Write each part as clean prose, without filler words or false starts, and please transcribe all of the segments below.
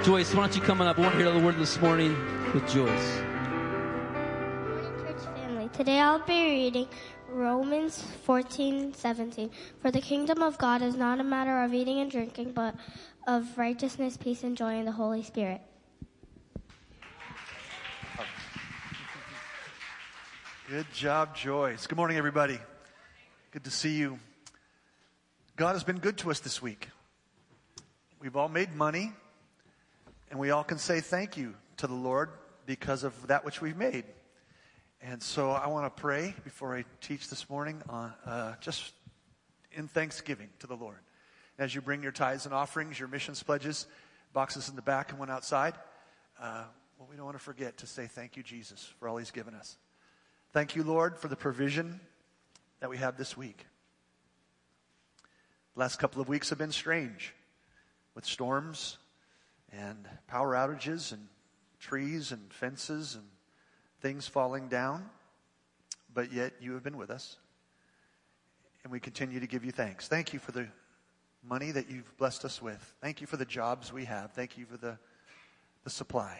Joyce, why don't you come on up? I want to hear the word this morning with Joyce. Good morning, church family. Today I'll be reading Romans 14:17. For the kingdom of God is not a matter of eating and drinking, but of righteousness, peace, and joy in the Holy Spirit. Good job, Joyce. Good morning, everybody. Good to see you. God has been good to us this week. We've all made money, and we all can say thank you to the Lord because of that which we've made. And so I want to pray before I teach this morning on just in thanksgiving to the Lord. As you bring your tithes and offerings, your missions pledges, boxes in the back and one outside, we don't want to forget to say thank you, Jesus, for all he's given us. Thank you, Lord, for the provision that we have this week. The last couple of weeks have been strange with storms and power outages and trees and fences and things falling down. But yet you have been with us. And we continue to give you thanks. Thank you for the money that you've blessed us with. Thank you for the jobs we have. Thank you for the supply.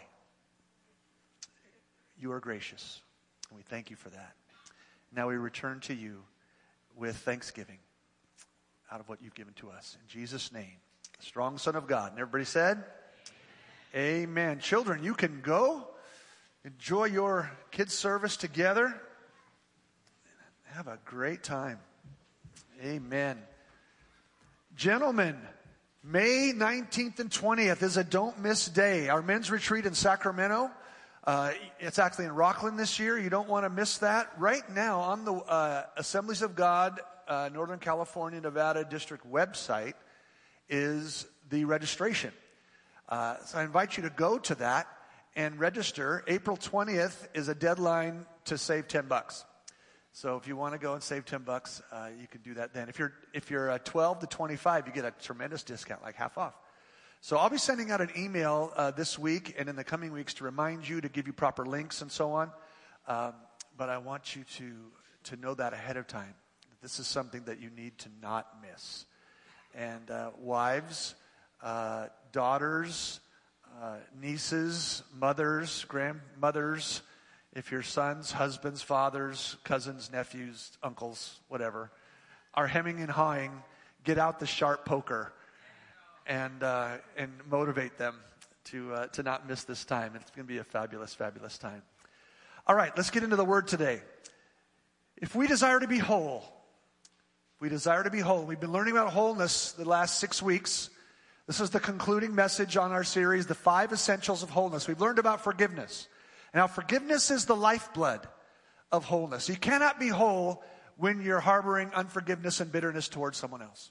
You are gracious. And we thank you for that. Now we return to you with thanksgiving out of what you've given to us. In Jesus' name, the strong Son of God. And everybody said, Amen. Children, you can go. Enjoy your kids' service together. Have a great time. Amen. Gentlemen, May 19th and 20th is a don't miss day. Our men's retreat in Sacramento. It's actually in Rockland this year. You don't want to miss that. Right now on the Assemblies of God, Northern California, Nevada District website is the registration. So I invite you to go to that and register. April 20th is a deadline to save $10. So if you want to go and save $10, you can do that then. If you're 12 to 25, you get a tremendous discount, like half off. So I'll be sending out an email this week and in the coming weeks to remind you, to give you proper links and so on. But I want you to know that ahead of time. This is something that you need to not miss. And wives, daughters, nieces, mothers, grandmothers, if your sons, husbands, fathers, cousins, nephews, uncles, whatever, are hemming and hawing, get out the sharp poker and motivate them to not miss this time. It's going to be a fabulous, fabulous time. All right, let's get into the word today. If we desire to be whole, we've been learning about wholeness the last 6 weeks. This is the concluding message on our series, The 5 Essentials of Wholeness. We've learned about forgiveness. Now, forgiveness is the lifeblood of wholeness. You cannot be whole when you're harboring unforgiveness and bitterness towards someone else.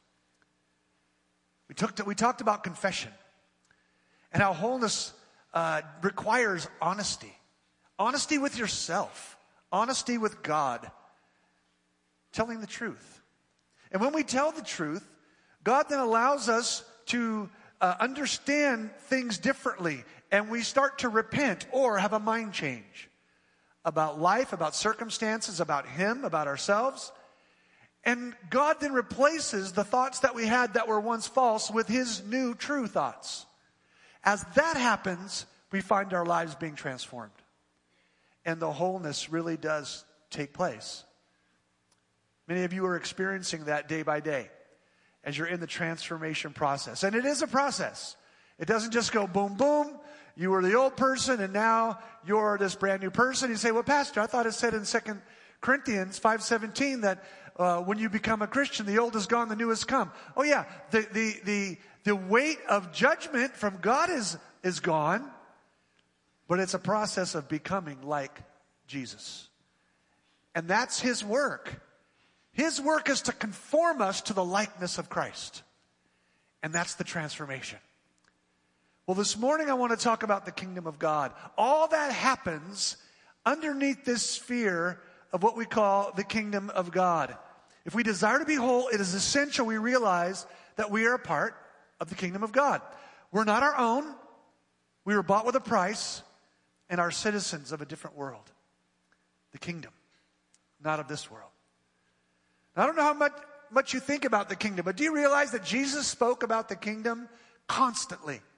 We talked about confession and how wholeness requires honesty. Honesty with yourself. Honesty with God. Telling the truth. And when we tell the truth, God then allows us to understand things differently. And we start to repent or have a mind change about life, about circumstances, about Him, about ourselves. And God then replaces the thoughts that we had that were once false with His new true thoughts. As that happens, we find our lives being transformed. And the wholeness really does take place. Many of you are experiencing that day by day as you're in the transformation process. And it is a process. It doesn't just go boom, boom. You were the old person and now you're this brand new person. You say, well, Pastor, I thought it said in 2 Corinthians 5:17 that when you become a Christian, the old is gone, the new has come. Oh yeah, the weight of judgment from God is gone, but it's a process of becoming like Jesus. And that's His work. His work is to conform us to the likeness of Christ. And that's the transformation. Well, this morning I want to talk about the kingdom of God. All that happens underneath this sphere of what we call the kingdom of God. If we desire to be whole, it is essential we realize that we are a part of the kingdom of God. We're not our own. We were bought with a price and are citizens of a different world. The kingdom, not of this world. Now, I don't know how much you think about the kingdom, but do you realize that Jesus spoke about the kingdom constantly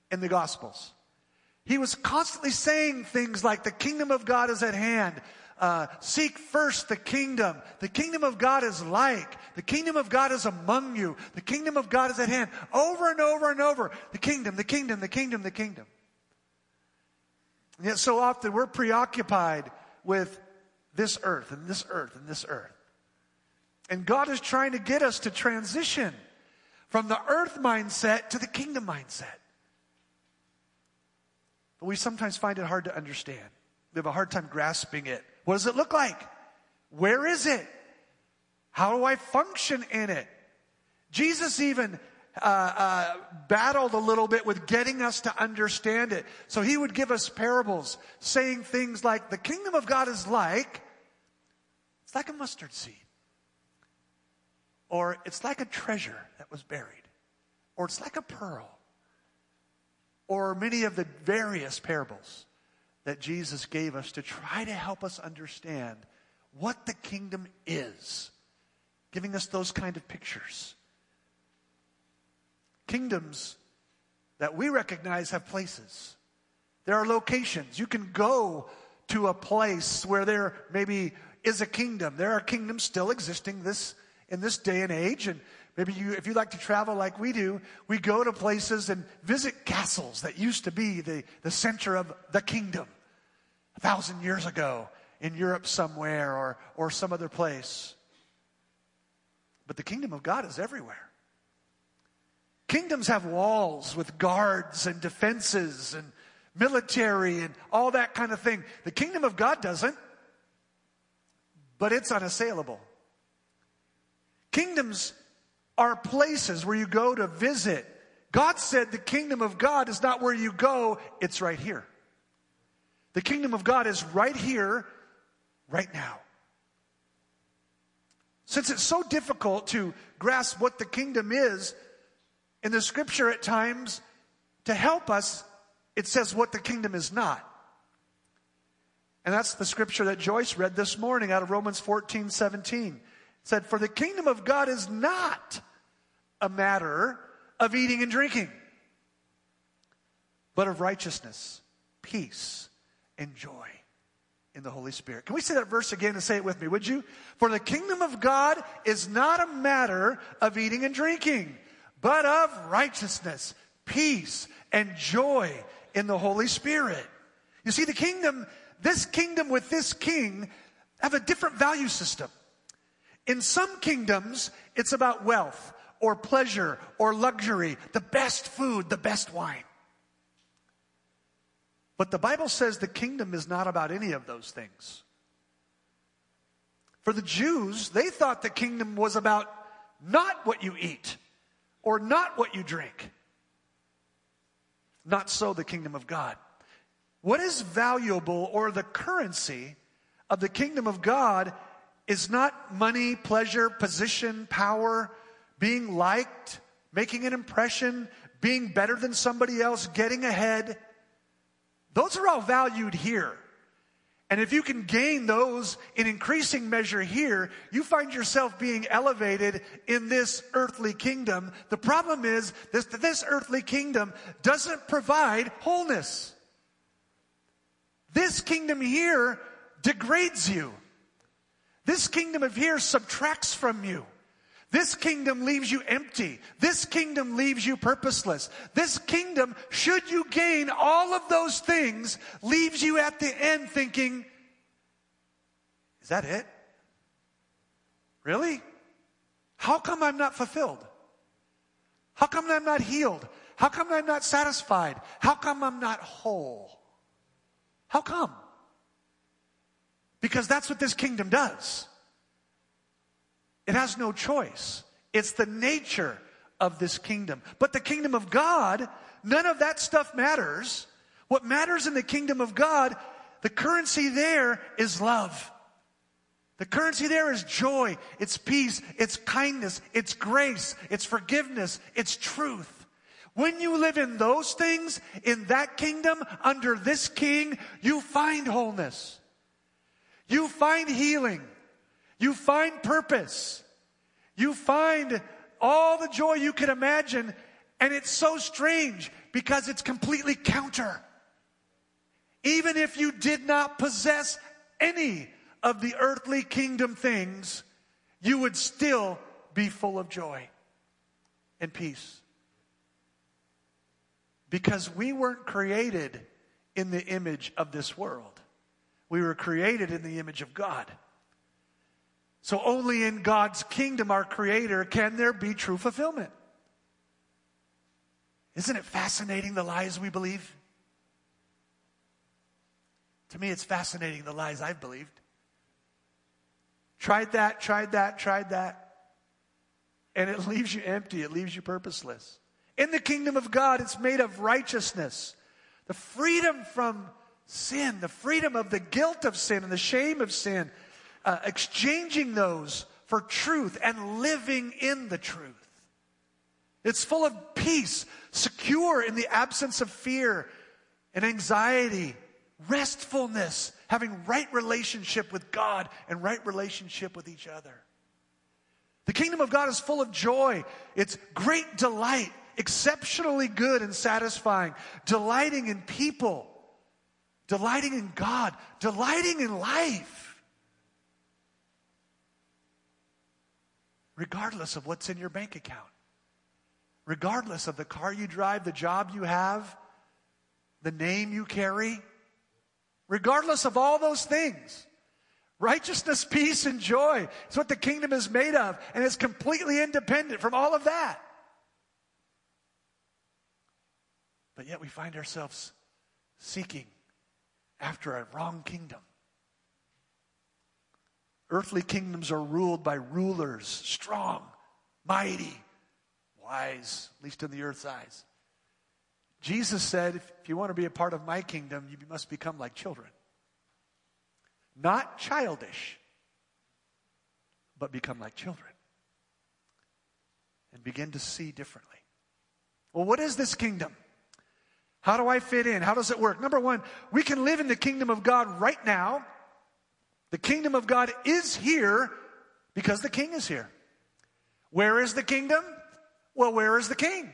in the Gospels. He was constantly saying things like, the kingdom of God is at hand. Seek first the kingdom. The kingdom of God is like. The kingdom of God is among you. The kingdom of God is at hand. Over and over and over. The kingdom, the kingdom, the kingdom, the kingdom. And yet so often we're preoccupied with this earth and this earth and this earth. And God is trying to get us to transition from the earth mindset to the kingdom mindset. But we sometimes find it hard to understand. We have a hard time grasping it. What does it look like? Where is it? How do I function in it? Jesus even battled a little bit with getting us to understand it. So he would give us parables saying things like, the kingdom of God is like, it's like a mustard seed. Or it's like a treasure that was buried. Or it's like a pearl. Or many of the various parables that Jesus gave us to try to help us understand what the kingdom is. Giving us those kind of pictures. Kingdoms that we recognize have places. There are locations. You can go to a place where there maybe is a kingdom. There are kingdoms still existing in this day and age. And maybe if you like to travel like we do, we go to places and visit castles that used to be the center of the kingdom 1,000 years ago in Europe somewhere or some other place. But the kingdom of God is everywhere. Kingdoms have walls with guards and defenses and military and all that kind of thing. The kingdom of God doesn't, but it's unassailable. Kingdoms are places where you go to visit. God said the kingdom of God is not where you go, it's right here. The kingdom of God is right here, right now. Since it's so difficult to grasp what the kingdom is, in the scripture at times, to help us, it says what the kingdom is not. And that's the scripture that Joyce read this morning out of Romans 14:17. It said, for the kingdom of God is not a matter of eating and drinking, but of righteousness, peace, and joy in the Holy Spirit. Can we say that verse again and say it with me, would you? For the kingdom of God is not a matter of eating and drinking, but of righteousness, peace, and joy in the Holy Spirit. You see, the kingdom, this kingdom with this king, have a different value system. In some kingdoms, it's about wealth or pleasure or luxury, the best food, the best wine. But the Bible says the kingdom is not about any of those things. For the Jews, they thought the kingdom was about not what you eat or not what you drink. Not so the kingdom of God. What is valuable, or the currency of the kingdom of God, is not money, pleasure, position, power, being liked, making an impression, being better than somebody else, getting ahead. Those are all valued here. And if you can gain those in increasing measure here, you find yourself being elevated in this earthly kingdom. The problem is this earthly kingdom doesn't provide wholeness. This kingdom here degrades you. This kingdom of here subtracts from you. This kingdom leaves you empty. This kingdom leaves you purposeless. This kingdom, should you gain all of those things, leaves you at the end thinking, is that it? Really? How come I'm not fulfilled? How come I'm not healed? How come I'm not satisfied? How come I'm not whole? How come? Because that's what this kingdom does. It has no choice. It's the nature of this kingdom. But the kingdom of God, none of that stuff matters. What matters in the kingdom of God, the currency there is love. The currency there is joy, it's peace, it's kindness, it's grace, it's forgiveness, it's truth. When you live in those things, in that kingdom, under this king, you find wholeness. You find healing. You find purpose. You find all the joy you can imagine, And it's so strange because it's completely counter. Even if you did not possess any of the earthly kingdom things, you would still be full of joy and peace. Because we weren't created in the image of this world. We were created in the image of God. So only in God's kingdom, our Creator, can there be true fulfillment. Isn't it fascinating the lies we believe? To me, it's fascinating the lies I've believed. Tried that. And it leaves you empty. It leaves you purposeless. In the kingdom of God, it's made of righteousness. The freedom from sin, the freedom of the guilt of sin and the shame of sin, exchanging those for truth and living in the truth. It's full of peace, secure in the absence of fear and anxiety, restfulness, having right relationship with God and right relationship with each other. The kingdom of God is full of joy. It's great delight, exceptionally good and satisfying, delighting in people, delighting in God, delighting in life. Regardless of what's in your bank account. Regardless of the car you drive, the job you have, the name you carry. Regardless of all those things. Righteousness, peace, and joy is what the kingdom is made of. And it's completely independent from all of that. But yet we find ourselves seeking after a wrong kingdom. Earthly kingdoms are ruled by rulers, strong, mighty, wise, at least in the earth's eyes. Jesus said, if you want to be a part of my kingdom, you must become like children. Not childish, but become like children. And begin to see differently. Well, what is this kingdom? How do I fit in? How does it work? Number one, we can live in the kingdom of God right now. The kingdom of God is here because the king is here. Where is the kingdom? Well, where is the king?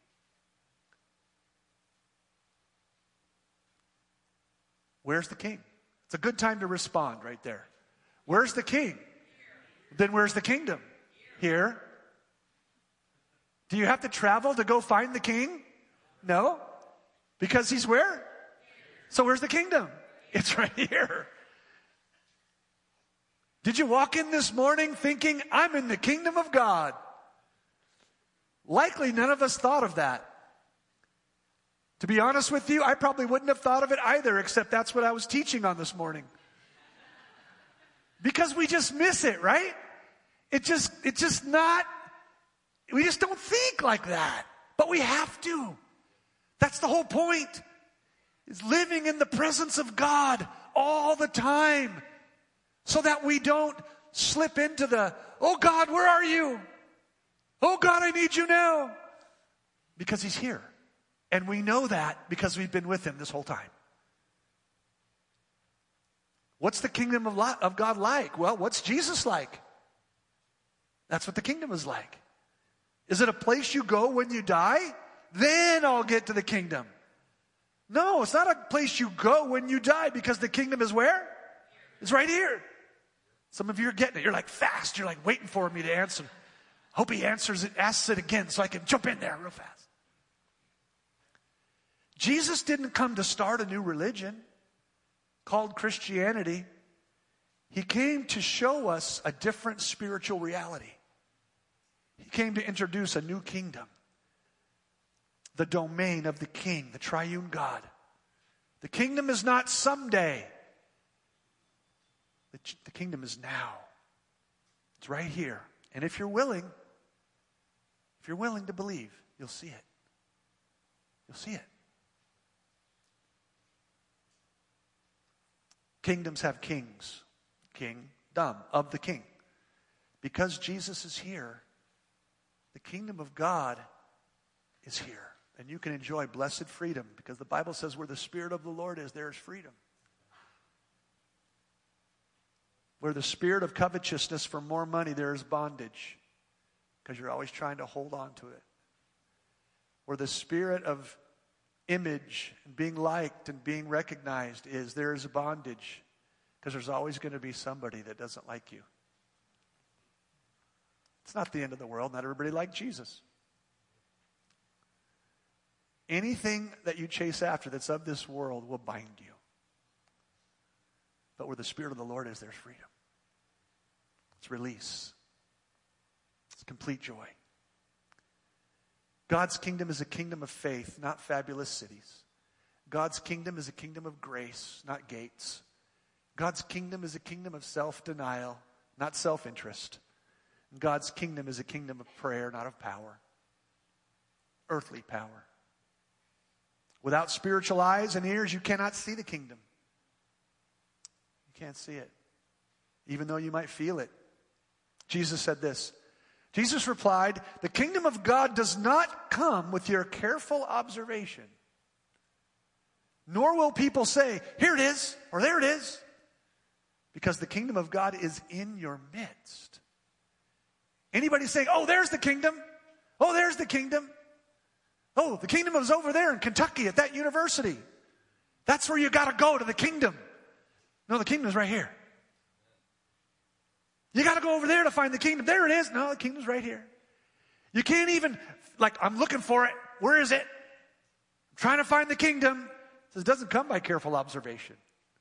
Where's the king? It's a good time to respond right there. Where's the king? Then where's the kingdom? Here. Do you have to travel to go find the king? No. Because he's where? So where's the kingdom? It's right here. Did you walk in this morning thinking, I'm in the kingdom of God? Likely none of us thought of that. To be honest with you, I probably wouldn't have thought of it either, except that's what I was teaching on this morning. Because we just miss it, right? It's just not, we just don't think like that. But we have to. That's the whole point. Is living in the presence of God all the time. So that we don't slip into the, oh God, where are you? Oh God, I need you now. Because he's here. And we know that because we've been with him this whole time. What's the kingdom of God like? Well, what's Jesus like? That's what the kingdom is like. Is it a place you go when you die? Then I'll get to the kingdom. No, it's not a place you go when you die because the kingdom is where? It's right here. Some of you are getting it. You're like fast. You're like waiting for me to answer. Hope he asks it again so I can jump in there real fast. Jesus didn't come to start a new religion called Christianity. He came to show us a different spiritual reality. He came to introduce a new kingdom. The domain of the King, the triune God. The kingdom is not someday. The kingdom is now. It's right here. And if you're willing to believe, you'll see it. You'll see it. Kingdoms have kings. Kingdom of the king. Because Jesus is here, the kingdom of God is here. And you can enjoy blessed freedom because the Bible says where the Spirit of the Lord is, there is freedom. Where the spirit of covetousness for more money, there is bondage. Because you're always trying to hold on to it. where the spirit of image and being liked and being recognized is, there is a bondage, because there's always going to be somebody that doesn't like you. It's not the end of the world. Not everybody liked Jesus. Anything that you chase after that's of this world will bind you. But where the Spirit of the Lord is, there's freedom. It's release. It's complete joy. God's kingdom is a kingdom of faith, not fabulous cities. God's kingdom is a kingdom of grace, not gates. God's kingdom is a kingdom of self-denial, not self-interest. God's kingdom is a kingdom of prayer, not of power. Earthly power. Without spiritual eyes and ears, you cannot see the kingdom. You can't see it, even though you might feel it. Jesus said this. Jesus replied, "The kingdom of God does not come with your careful observation. Nor will people say, 'Here it is,' or 'There it is,' because the kingdom of God is in your midst." Anybody saying, "Oh, there's the kingdom. Oh, there's the kingdom. Oh, the kingdom is over there in Kentucky at that university. That's where you got to go to the kingdom." No, the kingdom is right here. You got to go over there to find the kingdom. There it is. No, the kingdom's right here. You can't even, I'm looking for it. Where is it? I'm trying to find the kingdom. It says, it doesn't come by careful observation.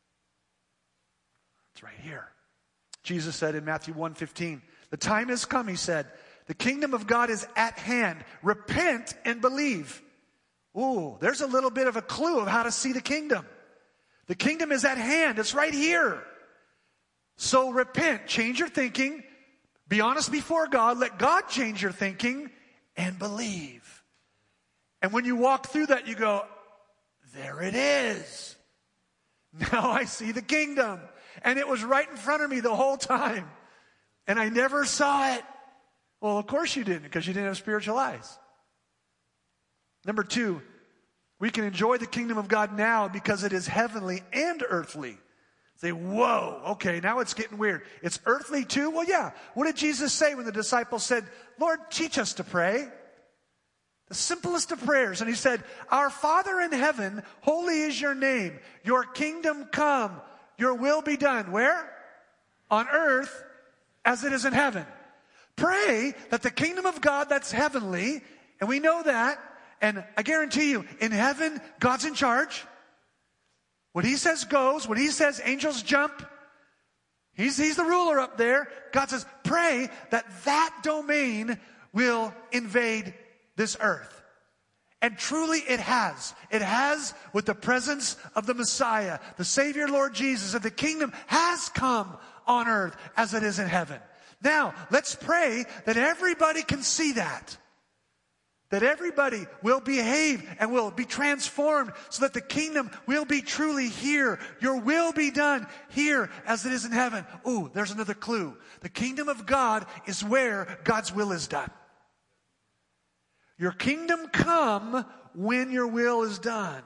It's right here. Jesus said in Matthew 1:15, "The time has come," he said. "The kingdom of God is at hand. Repent and believe." Ooh, there's a little bit of a clue of how to see the kingdom. The kingdom is at hand. It's right here. So repent, change your thinking, be honest before God, let God change your thinking, and believe. And when you walk through that, you go, there it is. Now I see the kingdom. And it was right in front of me the whole time. And I never saw it. Well, of course you didn't, because you didn't have spiritual eyes. Number 2, we can enjoy the kingdom of God now because it is heavenly and earthly. Say, whoa, okay, now it's getting weird. It's earthly too? Well, yeah. What did Jesus say when the disciples said, "Lord, teach us to pray"? The simplest of prayers. And he said, "Our Father in heaven, holy is your name. Your kingdom come. Your will be done." Where? On earth as it is in heaven. Pray that the kingdom of God that's heavenly, and we know that, and I guarantee you, in heaven, God's in charge. What he says goes. What he says, angels jump. He's the ruler up there. God says, pray that domain will invade this earth. And truly it has. It has with the presence of the Messiah, the Savior Lord Jesus, that the kingdom has come on earth as it is in heaven. Now, let's pray that everybody can see that. That everybody will behave and will be transformed so that the kingdom will be truly here. Your will be done here as it is in heaven. Ooh, there's another clue. The kingdom of God is where God's will is done. Your kingdom come when your will is done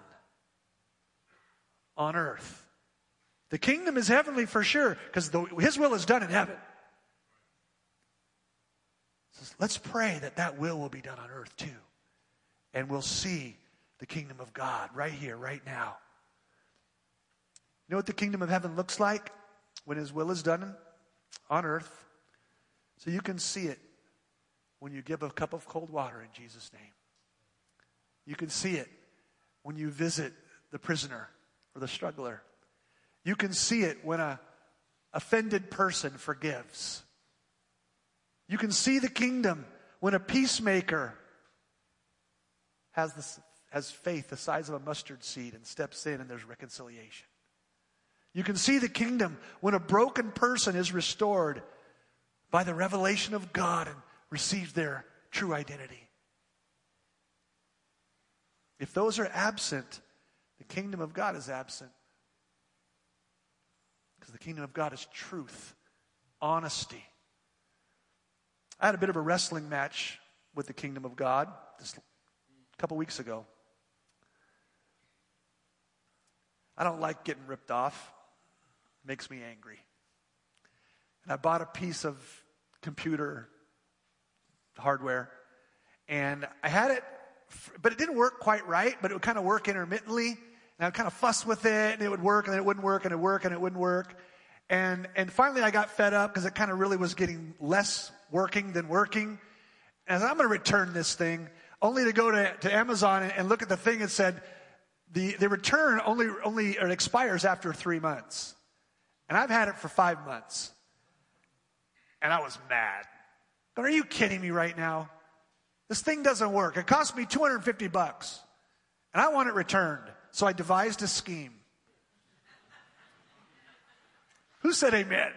on earth. The kingdom is heavenly for sure because his will is done in heaven. So let's pray that will be done on earth too. And we'll see the kingdom of God right here, right now. You know what the kingdom of heaven looks like when his will is done on earth? So you can see it when you give a cup of cold water in Jesus' name. You can see it when you visit the prisoner or the struggler. You can see it when an offended person forgives. You can see the kingdom when a peacemaker has faith the size of a mustard seed and steps in and there's reconciliation. You can see the kingdom when a broken person is restored by the revelation of God and receives their true identity. If those are absent, the kingdom of God is absent. Because the kingdom of God is truth, honesty. I had a bit of a wrestling match with the kingdom of God just a couple weeks ago. I don't like getting ripped off. It makes me angry. And I bought a piece of computer hardware, and I had it but it didn't work quite right, but it would kind of work intermittently. And I'd kind of fuss with it, and it would work, and then it wouldn't work, and it would work, and it wouldn't work. And finally I got fed up because it kind of really was getting less working than working. And I said, I'm going to return this thing, only to go to Amazon and look at the thing and said, the return only it expires after 3 months. And I've had it for 5 months. And I was mad. But are you kidding me right now? This thing doesn't work. It cost me $250. And I want it returned. So I devised a scheme. Who said amen?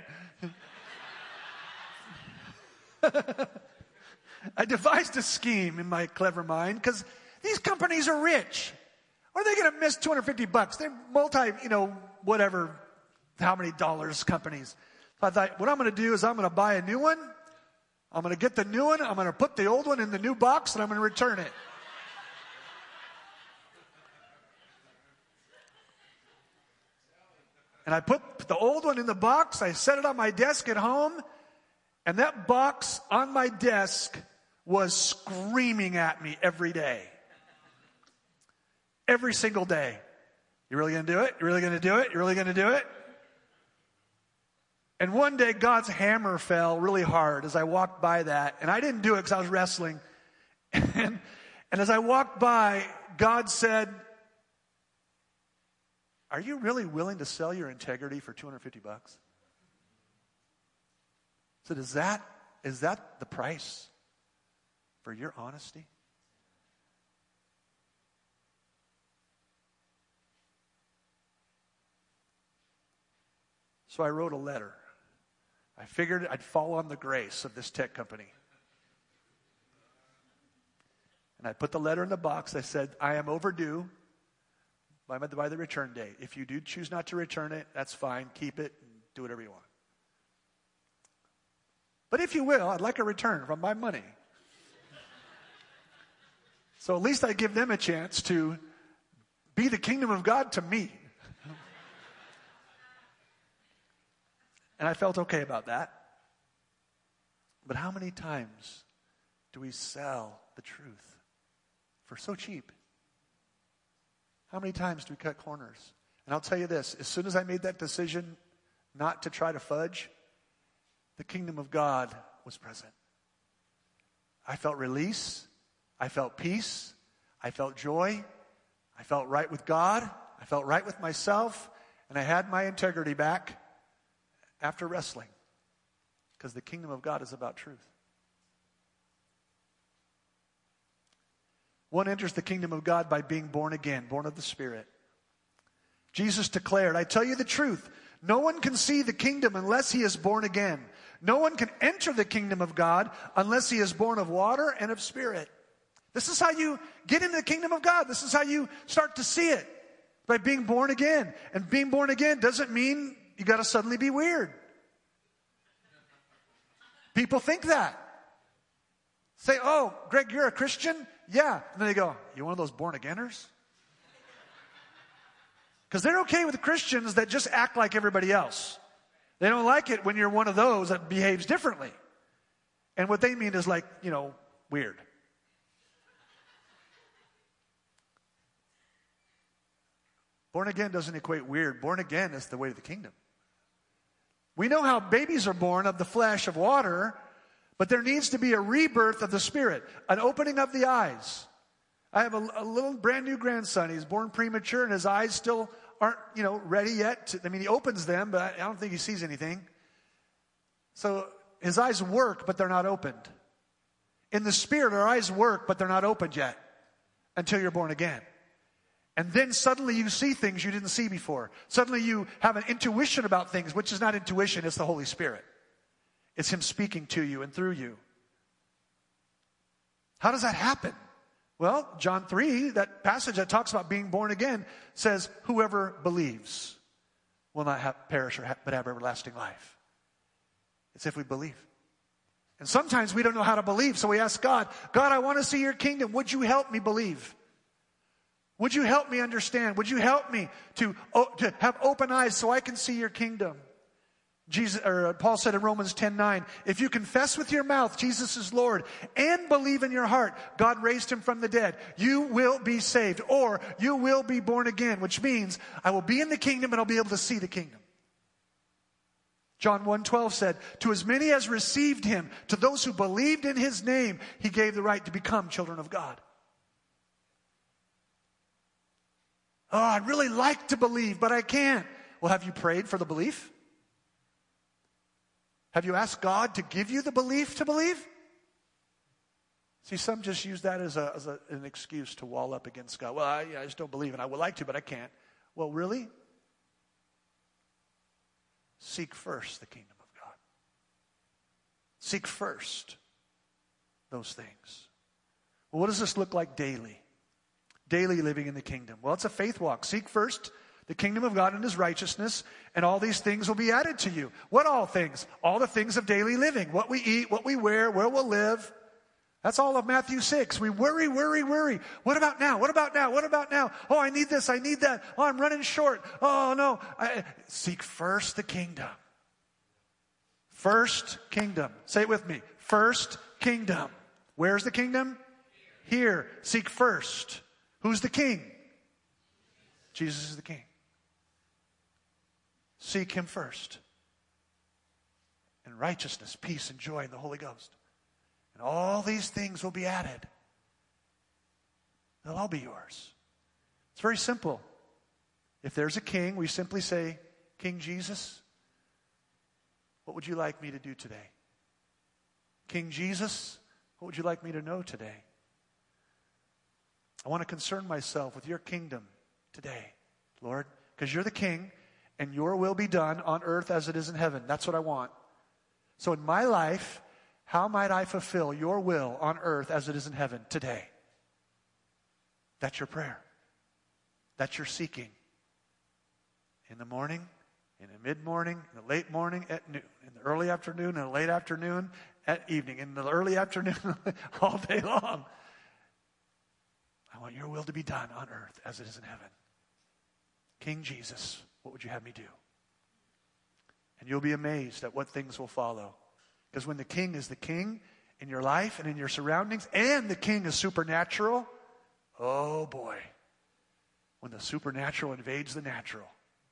I devised a scheme in my clever mind because these companies are rich. Are they going to miss $250? They're multi, whatever, how many dollars companies. So I thought, what I'm going to do is I'm going to buy a new one. I'm going to get the new one. I'm going to put the old one in the new box and I'm going to return it. And I put the old one in the box. I set it on my desk at home. And that box on my desk was screaming at me every day. Every single day. You really going to do it? You really going to do it? You really going to do it? And one day God's hammer fell really hard as I walked by that. And I didn't do it because I was wrestling. And as I walked by, God said, are you really willing to sell your integrity for $250? I said, is that the price for your honesty? So I wrote a letter. I figured I'd fall on the grace of this tech company. And I put the letter in the box. I said, I am overdue by the return date. If you do choose not to return it, that's fine. Keep it and do whatever you want. But if you will, I'd like a return from my money. So at least I give them a chance to be the kingdom of God to me. And I felt okay about that. But how many times do we sell the truth for so cheap? How many times do we cut corners? And I'll tell you this, as soon as I made that decision not to try to fudge, the kingdom of God was present. I felt release. I felt peace. I felt joy. I felt right with God. I felt right with myself. And I had my integrity back after wrestling. Because the kingdom of God is about truth. One enters the kingdom of God by being born again, born of the Spirit. Jesus declared, I tell you the truth, no one can see the kingdom unless he is born again. No one can enter the kingdom of God unless he is born of water and of Spirit. This is how you get into the kingdom of God. This is how you start to see it, by being born again. And being born again doesn't mean you got to suddenly be weird. People think that. Say, oh, Greg, you're a Christian? Yeah. And then they go, you one of those born againers? Because they're okay with Christians that just act like everybody else. They don't like it when you're one of those that behaves differently. And what they mean is like, weird. Born again doesn't equate weird. Born again is the way to the kingdom. We know how babies are born of the flesh of water, but there needs to be a rebirth of the Spirit, an opening of the eyes. I have a little brand new grandson. He's born premature and his eyes still aren't, ready yet. He opens them, but I don't think he sees anything. So his eyes work, but they're not opened. In the Spirit, our eyes work, but they're not opened yet until you're born again. And then suddenly you see things you didn't see before. Suddenly you have an intuition about things, which is not intuition, it's the Holy Spirit. It's Him speaking to you and through you. How does that happen? Well, John 3, that passage that talks about being born again, says, whoever believes will not perish but have everlasting life. It's if we believe. And sometimes we don't know how to believe, so we ask God, God, I want to see your kingdom. Would you help me believe? Would you help me understand? Would you help me to have open eyes so I can see your kingdom? Paul said in Romans 10:9, if you confess with your mouth Jesus is Lord and believe in your heart God raised him from the dead, you will be saved, or you will be born again, which means I will be in the kingdom and I'll be able to see the kingdom. John 1:12 said, to as many as received him, to those who believed in his name, he gave the right to become children of God. Oh, I'd really like to believe, but I can't. Well, have you prayed for the belief? Have you asked God to give you the belief to believe? See, some just use that as an excuse to wall up against God. Well, I just don't believe, and I would like to, but I can't. Well, really? Seek first the kingdom of God. Seek first those things. Well, what does this look like daily? Daily living in the kingdom. Well, it's a faith walk. Seek first the kingdom of God and his righteousness, and all these things will be added to you. What all things? All the things of daily living. What we eat, what we wear, where we'll live. That's all of Matthew 6. We worry. What about now? What about now? What about now? Oh, I need this. I need that. Oh, I'm running short. Oh, no. Seek first the kingdom. First kingdom. Say it with me. First kingdom. Where's the kingdom? Here. Seek first. Who's the king? Jesus is the king. Seek him first. And righteousness, peace, and joy in the Holy Ghost. And all these things will be added. They'll all be yours. It's very simple. If there's a king, we simply say, King Jesus, what would you like me to do today? King Jesus, what would you like me to know today? I want to concern myself with your kingdom today, Lord, because you're the king and your will be done on earth as it is in heaven. That's what I want. So in my life, how might I fulfill your will on earth as it is in heaven today? That's your prayer. That's your seeking. In the morning, in the mid-morning, in the late morning, at noon, in the early afternoon, in the late afternoon, at evening, in the early afternoon, all day long. I want your will to be done on earth as it is in heaven. King Jesus, what would you have me do? And you'll be amazed at what things will follow. Because when the king is the king in your life and in your surroundings, and the king is supernatural, oh boy, when the supernatural invades the natural,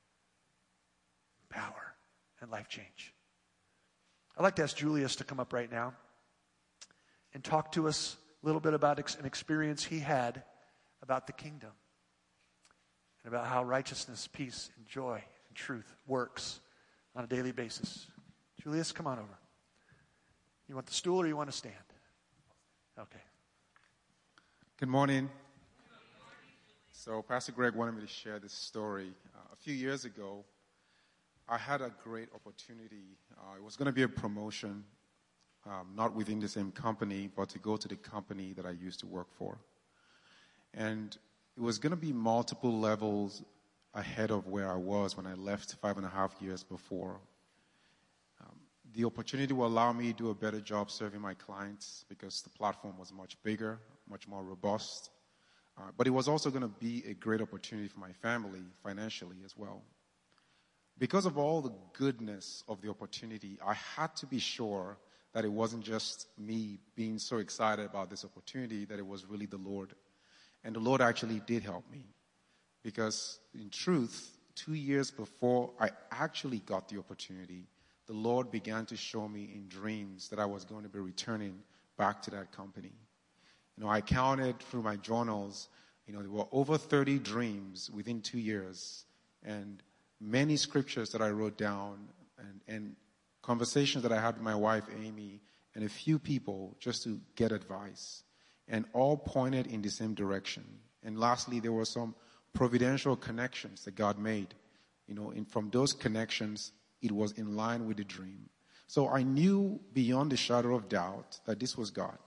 power and life change. I'd like to ask Julius to come up right now and talk to us a little bit about an experience he had about the kingdom and about how righteousness, peace, and joy and truth works on a daily basis. Julius, come on over. You want the stool or you want to stand? Okay. Good morning. So Pastor Greg wanted me to share this story. A few years ago, I had a great opportunity. It was going to be a promotion, not within the same company, but to go to the company that I used to work for. And it was going to be multiple levels ahead of where I was when I left 5.5 years before. The opportunity will allow me to do a better job serving my clients because the platform was much bigger, much more robust. But it was also going to be a great opportunity for my family financially as well. Because of all the goodness of the opportunity, I had to be sure that it wasn't just me being so excited about this opportunity, that it was really the Lord. And the Lord actually did help me. Because in truth, 2 years before I actually got the opportunity, the Lord began to show me in dreams that I was going to be returning back to that company. I counted through my journals, there were over 30 dreams within 2 years, and many scriptures that I wrote down, and conversations that I had with my wife, Amy, and a few people just to get advice, and all pointed in the same direction. And lastly, there were some providential connections that God made. From those connections, it was in line with the dream. So I knew beyond a shadow of doubt that this was God.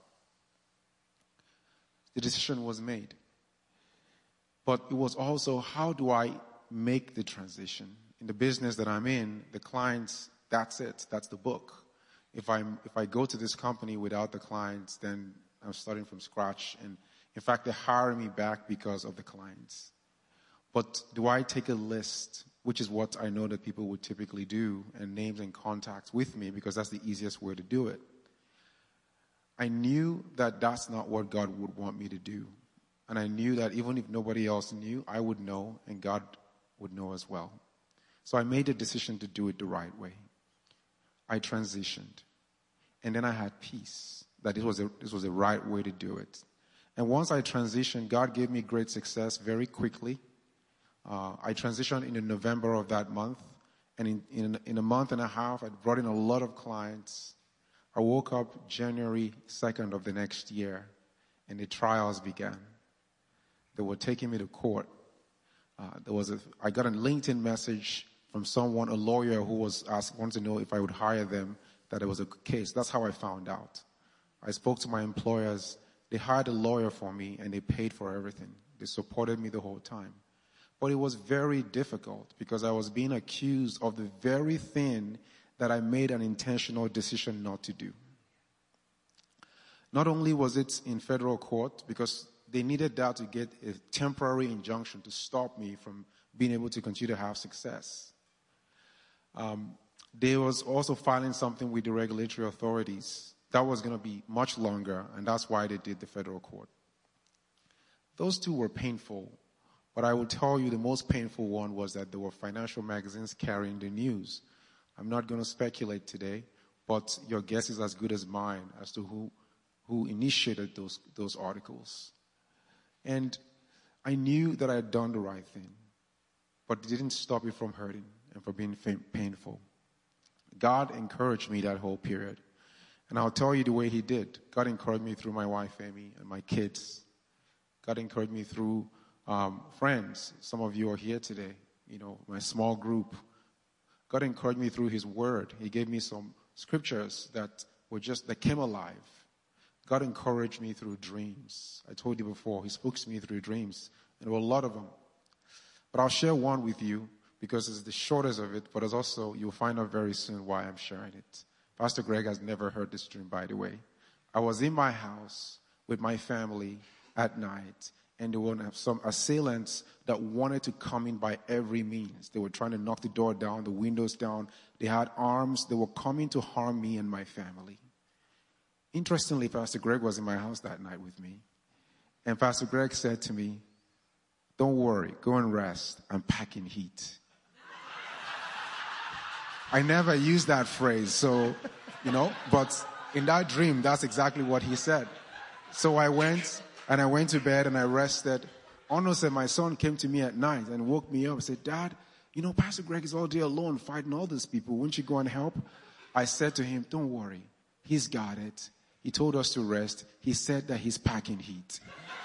The decision was made. But it was also, how do I make the transition? In the business that I'm in, the clients, that's it. That's the book. If I go to this company without the clients, then I'm starting from scratch. And in fact, they hire me back because of the clients. But do I take a list which is what I know that people would typically do, and names and contacts with me, because that's the easiest way to do it. I knew that that's not what God would want me to do. And I knew that even if nobody else knew, I would know, and God would know as well. So I made a decision to do it the right way. I transitioned. And then I had peace that this was the right way to do it. And once I transitioned, God gave me great success very quickly. I transitioned in November of that month. And in a month and a half, I brought in a lot of clients. I woke up January 2nd of the next year, and the trials began. They were taking me to court. I got a LinkedIn message from someone, a lawyer, who wanted to know if I would hire them, that it was a case. That's how I found out. I spoke to my employers. They hired a lawyer for me, and they paid for everything. They supported me the whole time. But it was very difficult because I was being accused of the very thing that I made an intentional decision not to do. Not only was it in federal court, because they needed that to get a temporary injunction to stop me from being able to continue to have success. They was also filing something with the regulatory authorities. That was going to be much longer, and that's why they did the federal court. Those two were painful, but I will tell you the most painful one was that there were financial magazines carrying the news. I'm not going to speculate today, but your guess is as good as mine as to who initiated those articles. And I knew that I had done the right thing, but it didn't stop it from hurting and from being painful. God encouraged me that whole period. And I'll tell you the way he did. God encouraged me through my wife, Amy, and my kids. God encouraged me through friends. Some of you are here today, my small group. God encouraged me through his word. He gave me some scriptures that came alive. God encouraged me through dreams. I told you before, he spoke to me through dreams. And there were a lot of them. But I'll share one with you because it's the shortest of it, but it's also, you'll find out very soon why I'm sharing it. Pastor Greg has never heard this dream, by the way. I was in my house with my family at night, and there were some assailants that wanted to come in by every means. They were trying to knock the door down, the windows down. They had arms. They were coming to harm me and my family. Interestingly, Pastor Greg was in my house that night with me. And Pastor Greg said to me, "Don't worry, go and rest. I'm packing heat." I never used that phrase, but in that dream, that's exactly what he said. So I went to bed and I rested. Ono said my son came to me at night and woke me up and said, "Dad, Pastor Greg is all day alone fighting all these people. Wouldn't you go and help?" I said to him, "Don't worry. He's got it. He told us to rest. He said that he's packing heat."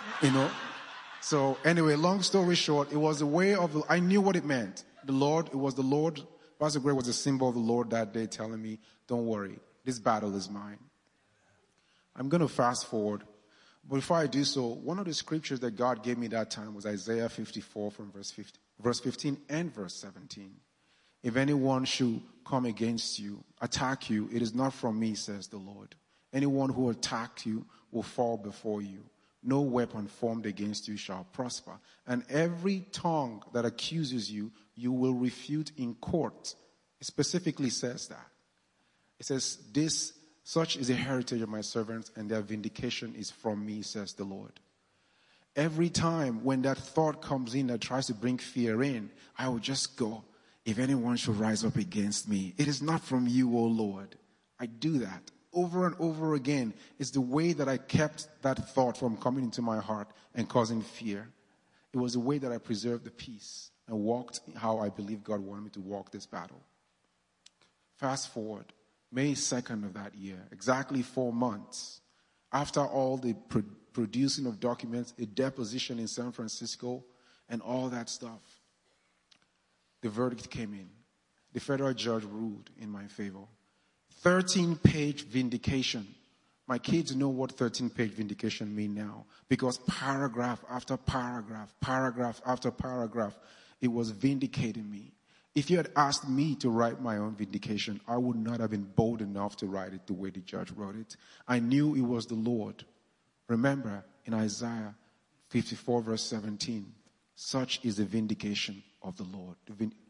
So anyway, long story short, it was the way of, I knew what it meant. It was the Lord. Pastor Greg was a symbol of the Lord that day telling me, "Don't worry, this battle is mine." I'm going to fast forward. But before I do so, one of the scriptures that God gave me that time was Isaiah 54 from verse 15 and verse 17. "If anyone should come against you, attack you, it is not from me, says the Lord. Anyone who attacked you will fall before you. No weapon formed against you shall prosper. And every tongue that accuses you, you will refute in court." It specifically says that. It says, "Such is the heritage of my servants, and their vindication is from me, says the Lord." Every time when that thought comes in that tries to bring fear in, I will just go, "If anyone should rise up against me, it is not from you, O Lord." I do that over and over again. It's the way that I kept that thought from coming into my heart and causing fear. It was the way that I preserved the peace and walked how I believe God wanted me to walk this battle. Fast forward, May 2nd of that year, exactly 4 months, after all the producing of documents, a deposition in San Francisco, and all that stuff, the verdict came in. The federal judge ruled in my favor. 13-page vindication. My kids know what 13-page vindication mean now, because paragraph after paragraph, paragraph after paragraph, it was vindicating me. If you had asked me to write my own vindication, I would not have been bold enough to write it the way the judge wrote it. I knew it was the Lord. Remember, in Isaiah 54 verse 17, such is the vindication of the Lord.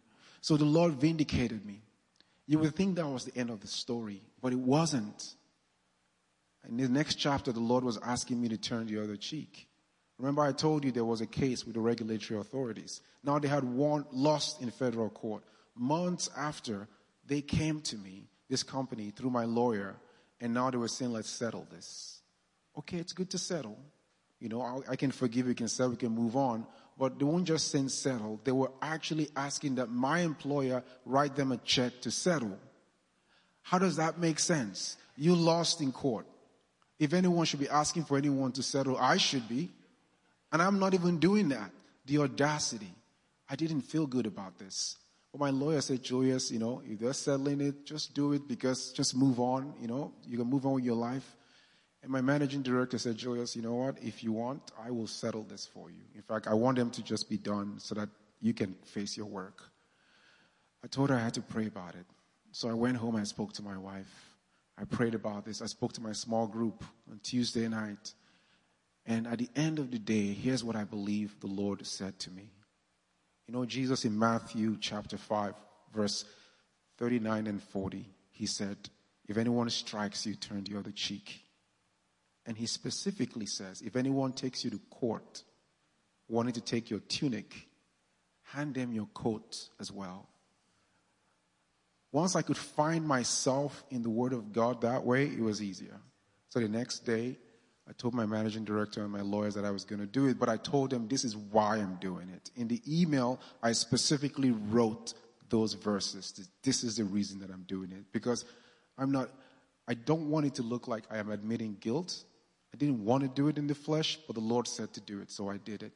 So the Lord vindicated me. You would think that was the end of the story, but it wasn't. In the next chapter, the Lord was asking me to turn the other cheek. Remember, I told you there was a case with the regulatory authorities. Now they had lost in federal court. Months after, they came to me, this company, through my lawyer, and now they were saying, let's settle this. Okay, it's good to settle. You know, I can forgive, we can settle, we can move on. But they won't just say settle. They were actually asking that my employer write them a check to settle. How does that make sense? You lost in court. If anyone should be asking for anyone to settle, I should be. And I'm not even doing that. The audacity. I didn't feel good about this. But my lawyer said, Julius, you know, if they're settling it, just do it because just move on, you know, you can move on with your life. And my managing director said, Julius, you know what, if you want, I will settle this for you. In fact, I want them to just be done so that you can face your work. I told her I had to pray about it. So I went home, I spoke to my wife. I prayed about this. I spoke to my small group on Tuesday night. And at the end of the day, here's what I believe the Lord said to me. You know, Jesus in Matthew chapter 5, verse 39 and 40, he said, if anyone strikes you, turn the other cheek. And he specifically says, if anyone takes you to court, wanting to take your tunic, hand them your coat as well. Once I could find myself in the Word of God that way, it was easier. So the next day, I told my managing director and my lawyers that I was going to do it, but I told them this is why I'm doing it. In the email, I specifically wrote those verses. This is the reason that I'm doing it. Because I don't want it to look like I am admitting guilt. I didn't want to do it in the flesh, but the Lord said to do it, so I did it.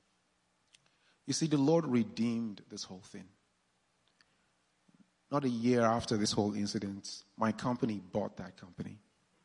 You see, the Lord redeemed this whole thing. Not a year after this whole incident, my company bought that company.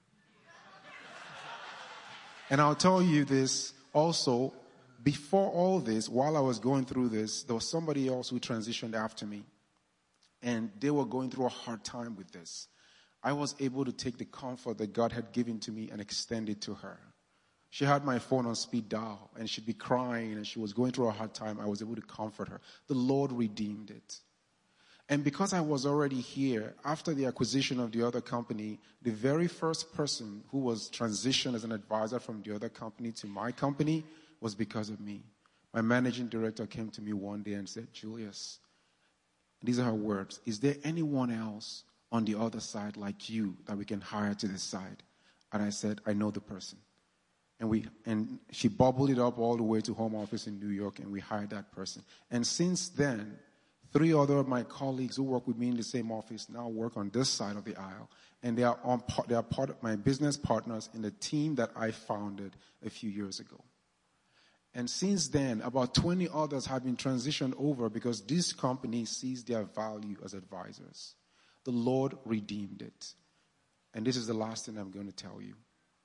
And I'll tell you this also, before all this, while I was going through this, there was somebody else who transitioned after me. And they were going through a hard time with this. I was able to take the comfort that God had given to me and extend it to her. She had my phone on speed dial and she'd be crying and she was going through a hard time. I was able to comfort her. The Lord redeemed it. And because I was already here, after the acquisition of the other company, the very first person who was transitioned as an advisor from the other company to my company was because of me. My managing director came to me one day and said, Julius, these are her words, is there anyone else on the other side like you that we can hire to this side? And I said, I know the person. And she bubbled it up all the way to home office in New York, and we hired that person. And since then, 3 other of my colleagues who work with me in the same office now work on this side of the aisle. And they are part of my business partners in the team that I founded a few years ago. And since then, about 20 others have been transitioned over because this company sees their value as advisors. The Lord redeemed it. And this is the last thing I'm going to tell you.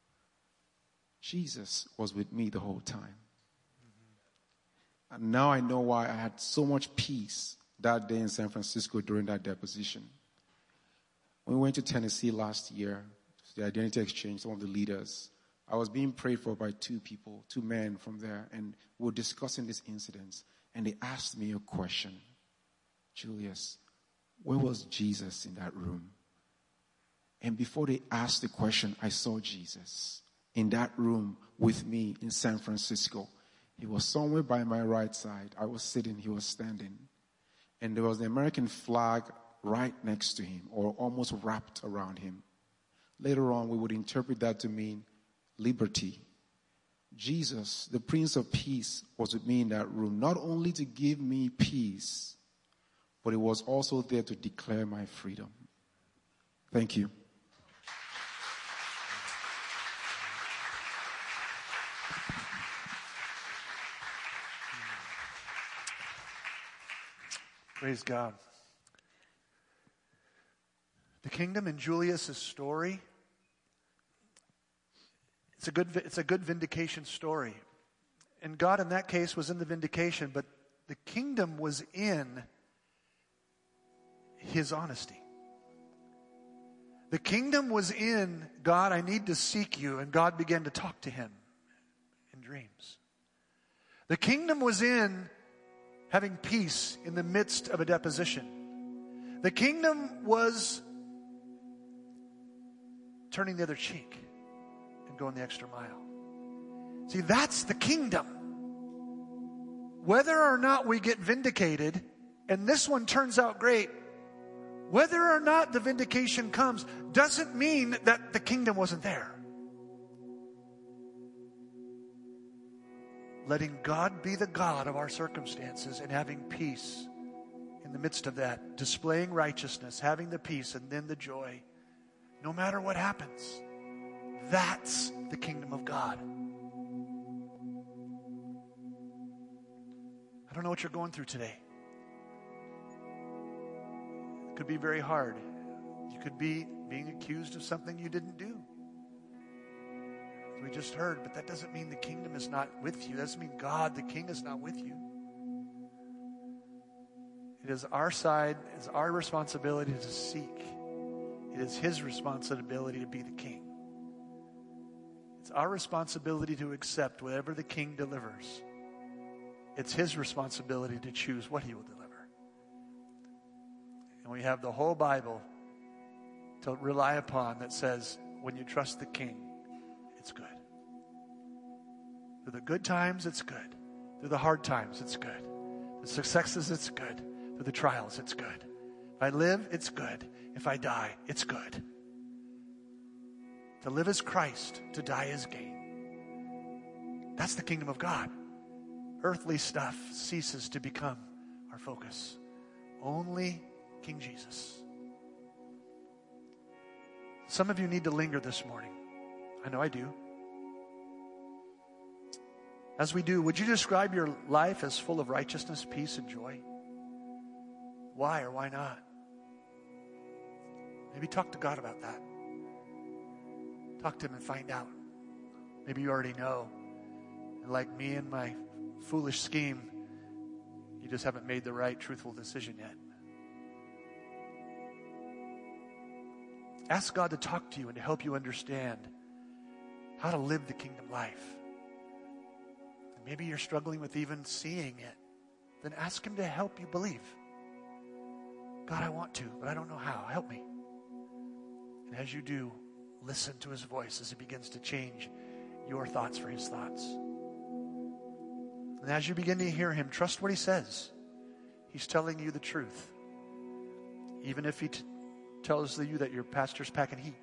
Jesus was with me the whole time. And now I know why I had so much peace that day in San Francisco during that deposition. When we went to Tennessee last year, the identity exchange, some of the leaders, I was being prayed for by 2 people, 2 men from there, and we were discussing this incident. And they asked me a question. Julius, where was Jesus in that room? And before they asked the question, I saw Jesus in that room with me in San Francisco. He was somewhere by my right side. I was sitting, he was standing. And there was the American flag right next to him, or almost wrapped around him. Later on, we would interpret that to mean liberty. Jesus, the Prince of Peace, was with me in that room, not only to give me peace, but he was also there to declare my freedom. Thank you. Praise God. The kingdom in Julius' story, it's a good vindication story. And God in that case was in the vindication, but the kingdom was in his honesty. The kingdom was in, God, I need to seek you, and God began to talk to him in dreams. The kingdom was in, having peace in the midst of a deposition. The kingdom was turning the other cheek and going the extra mile. See, that's the kingdom. Whether or not we get vindicated, and this one turns out great, whether or not the vindication comes doesn't mean that the kingdom wasn't there. Letting God be the God of our circumstances and having peace in the midst of that, displaying righteousness, having the peace and then the joy, no matter what happens. That's the kingdom of God. I don't know what you're going through today. It could be very hard. You could be being accused of something you didn't do. We just heard, but that doesn't mean the kingdom is not with you. That doesn't mean God, the King, is not with you. It is our side, it's our responsibility to seek. It is His responsibility to be the King. It's our responsibility to accept whatever the King delivers. It's His responsibility to choose what He will deliver. And we have the whole Bible to rely upon that says, when you trust the King, it's good. Through the good times, it's good. Through the hard times, it's good. The successes, it's good. Through the trials, it's good. If I live, it's good. If I die, it's good. To live as Christ, to die as gain. That's the kingdom of God. Earthly stuff ceases to become our focus. Only King Jesus. Some of you need to linger this morning. I know I do. As we do, would you describe your life as full of righteousness, peace, and joy? Why or why not? Maybe talk to God about that. Talk to Him and find out. Maybe you already know. And like me and my foolish scheme, you just haven't made the right, truthful decision yet. Ask God to talk to you and to help you understand how to live the kingdom life. And maybe you're struggling with even seeing it. Then ask Him to help you believe. God, I want to, but I don't know how. Help me. And as you do, listen to His voice as He begins to change your thoughts for His thoughts. And as you begin to hear Him, trust what He says. He's telling you the truth. Even if He tells you that your pastor's packing heat.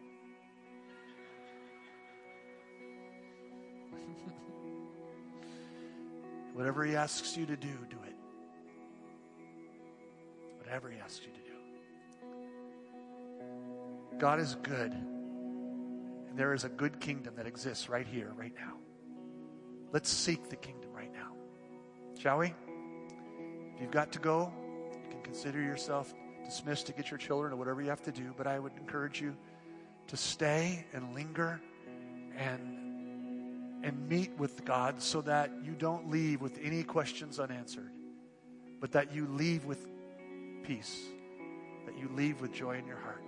Whatever He asks you to do, do it. Whatever He asks you to do. God is good. And there is a good kingdom that exists right here, right now. Let's seek the kingdom right now. Shall we? If you've got to go, you can consider yourself dismissed to get your children or whatever you have to do. But I would encourage you to stay and linger and meet with God so that you don't leave with any questions unanswered, but that you leave with peace, that you leave with joy in your heart.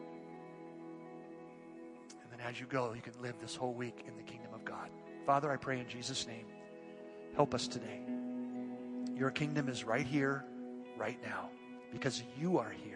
And then as you go, you can live this whole week in the kingdom of God. Father, I pray in Jesus' name, help us today. Your kingdom is right here, right now, because you are here.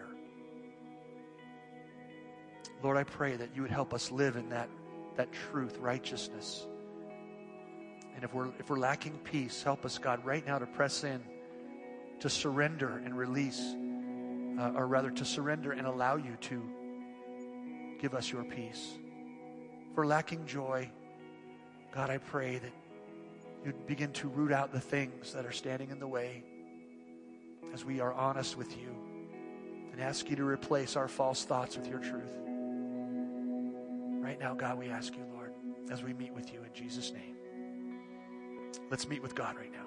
Lord, I pray that you would help us live in that truth, righteousness. And if we're lacking peace, help us, God, right now to press in, to surrender and release, or rather to surrender and allow you to give us your peace. If we're lacking joy, God, I pray that you'd begin to root out the things that are standing in the way as we are honest with you and ask you to replace our false thoughts with your truth. Right now, God, we ask you, Lord, as we meet with you in Jesus' name. Let's meet with God right now.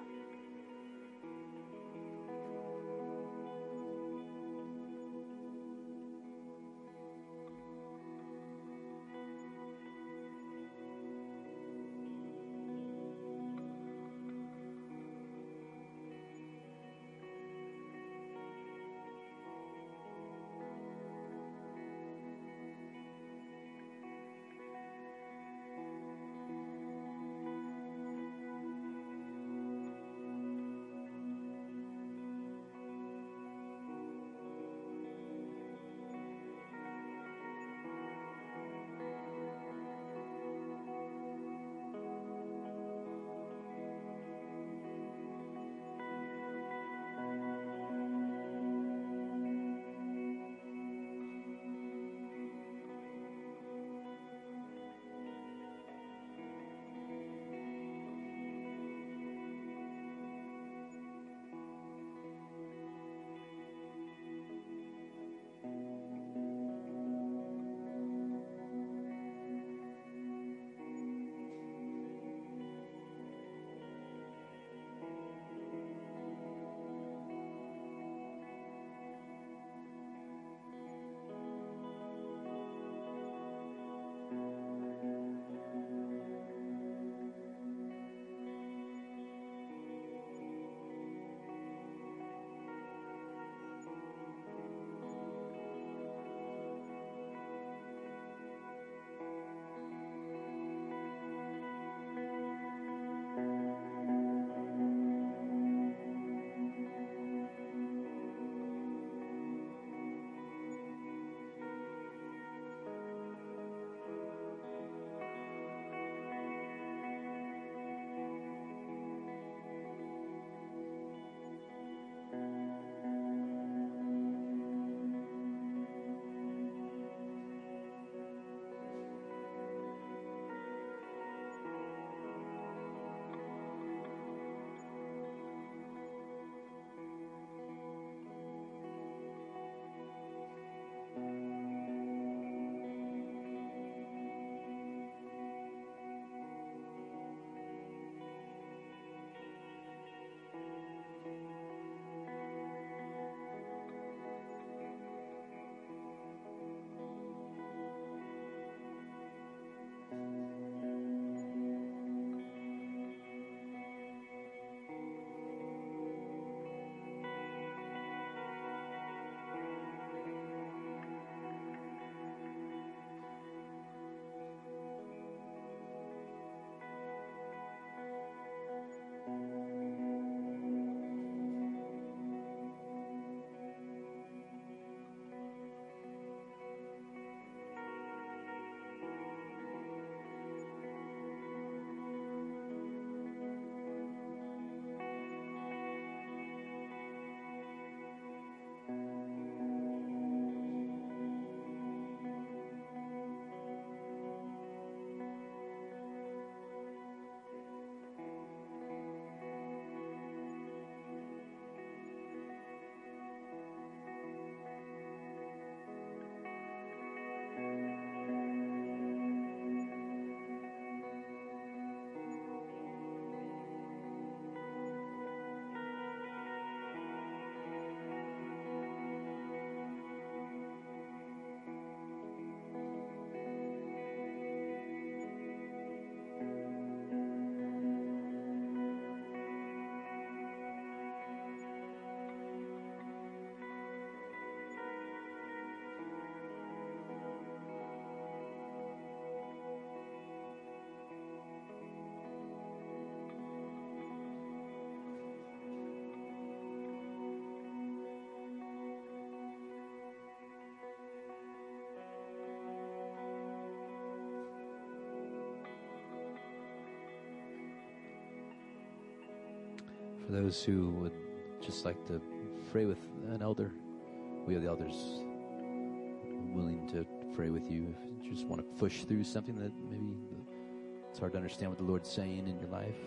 For those who would just like to pray with an elder, we have the elders willing to pray with you. If you just want to push through something that maybe it's hard to understand what the Lord's saying in your life,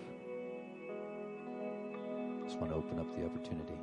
just want to open up the opportunity.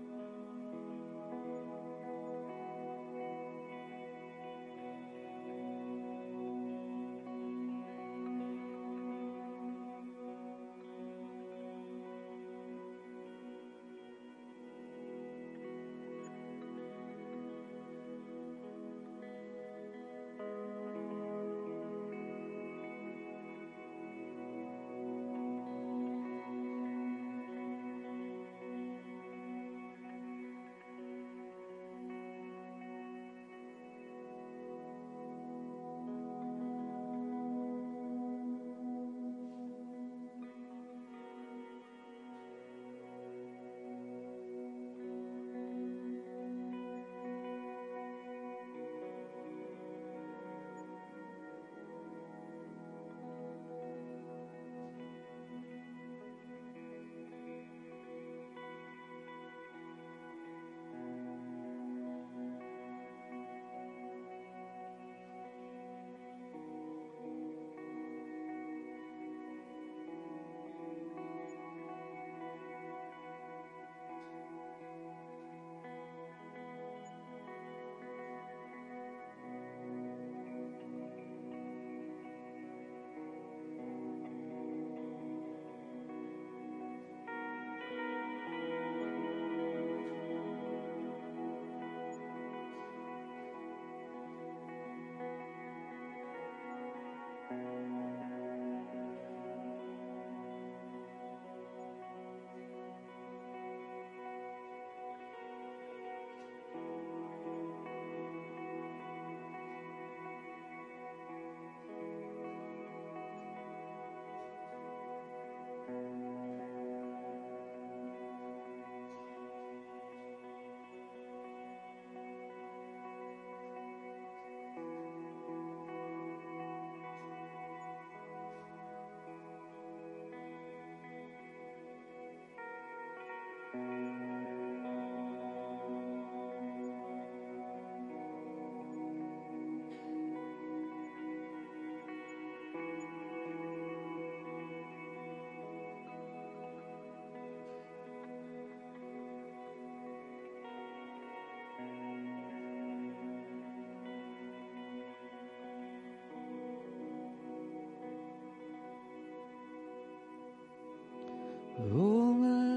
All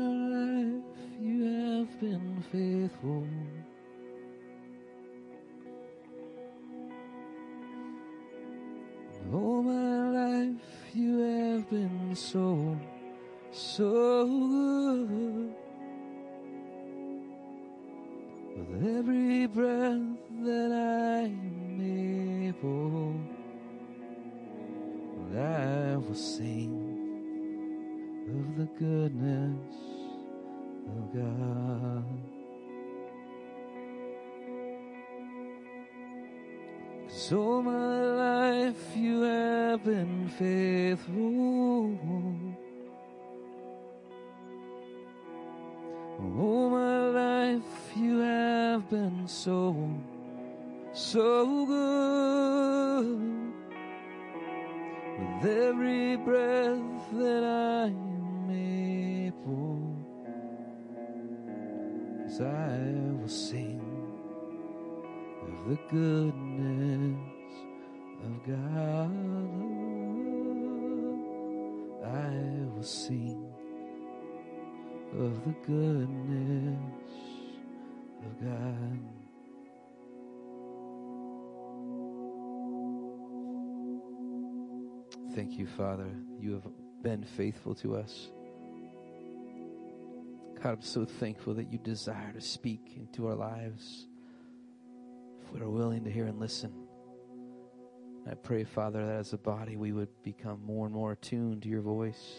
my life you have been faithful. All my life you have been so, so good. With every breath that I am able, I will sing of the goodness of God. 'Cause all my life you have been faithful. All my life you have been so, so good. With every breath that I am able, as I will sing of the goodness of God. I will sing of the goodness of God. Thank you, Father. You have been faithful to us. God, I'm so thankful that you desire to speak into our lives if we are willing to hear and listen. And I pray, Father, that as a body we would become more and more attuned to your voice.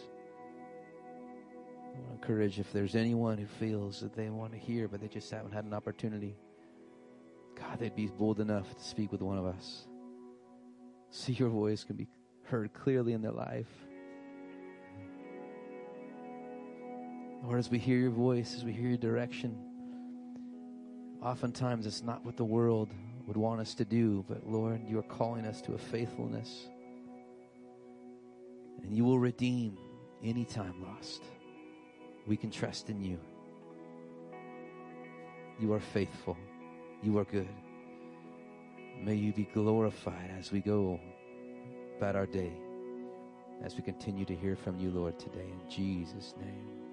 I want to encourage if there's anyone who feels that they want to hear but they just haven't had an opportunity, God, they'd be bold enough to speak with one of us so your voice can be heard clearly in their life. Lord, as we hear your voice, as we hear your direction, oftentimes it's not what the world would want us to do, but Lord, you are calling us to a faithfulness. And you will redeem any time lost. We can trust in you. You are faithful. You are good. May you be glorified as we go about our day, as we continue to hear from you, Lord, today. In Jesus' name.